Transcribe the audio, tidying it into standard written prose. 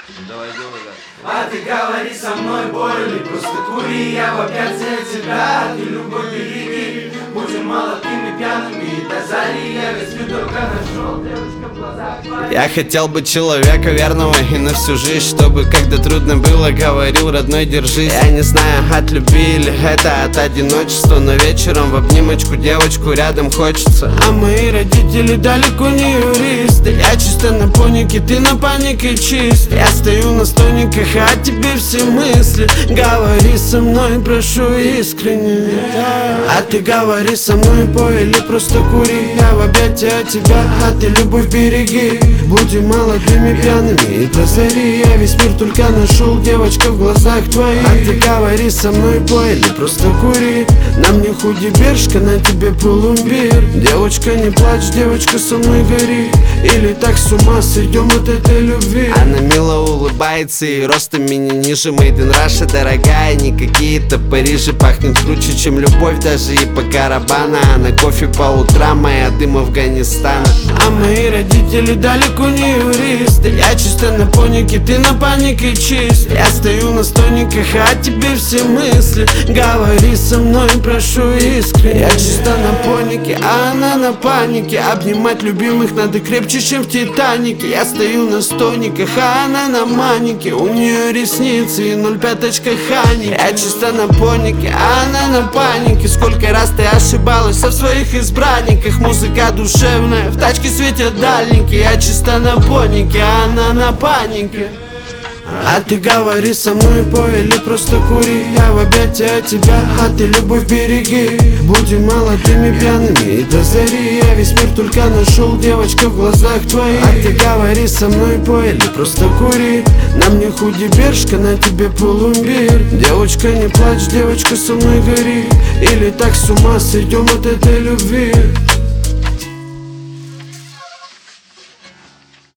Давай делай, да. А ты говори со мной, боли, просто кури, я в объятия тебя, ты любовь береги. Будем молодыми, пьяными, до зари, я весь мир только нашел, девочка в глазах твоих. Я хотел быть человека верного и на всю жизнь, чтобы когда трудно было, говорил: родной, держись. Я не знаю, от любви или это от одиночества, но вечером в обнимочку девочку рядом хочется. А мои родители далеко не юристы. Я чисто на понике, ты на панике чист. Я стою на стойниках, а тебе все мысли. Говори со мной, прошу искренне. А ты говори со мной, пой или просто кури. Я в объятия тебя, а ты любовь береги. Будем молодыми, пьяными и до зари. Я весь мир только нашел, девочка в глазах твоих. А ты говори со мной, пой или просто кури. На мне худи бершка, на тебе полумбир. Девочка, не плачь, девочка, со мной гори. Или так с ума сойдем от этой любви. Она мило улыбается и ростом меня ниже. Made in Russia, дорогая, не какие-то Парижи. Пахнет круче, чем любовь, даже и по Карабана. А на кофе по утрам, моя дым Афганистана. А мои родители далеко не юристы. Я чисто на понике, ты на панике чист. Я стою на стойниках, а тебе все мысли. Говори со мной, прошу искренне. Я чисто на понике, а она на панике. Обнимать любимых надо крепче, чем в Титанике. Я стою на стойниках, а она на манике. У нее ресницы и 0,5 хани. Я чисто на понике, а она на панике. Сколько раз ты ошибалась в своих избранниках. Музыка душевная, в тачке светят дальники. Я чисто на понике, а она на панике. А ты говори со мной, пой или просто кури. Я в объятия тебя, а ты любовь береги. Будем молодыми, пьяными и до зари. Я весь мир только нашел, девочка в глазах твоих. А ты говори со мной, пой или просто кури. На мне худи бершка, на тебе полумбир. Девочка, не плачь, девочка, со мной гори. Или так с ума сойдем от этой любви.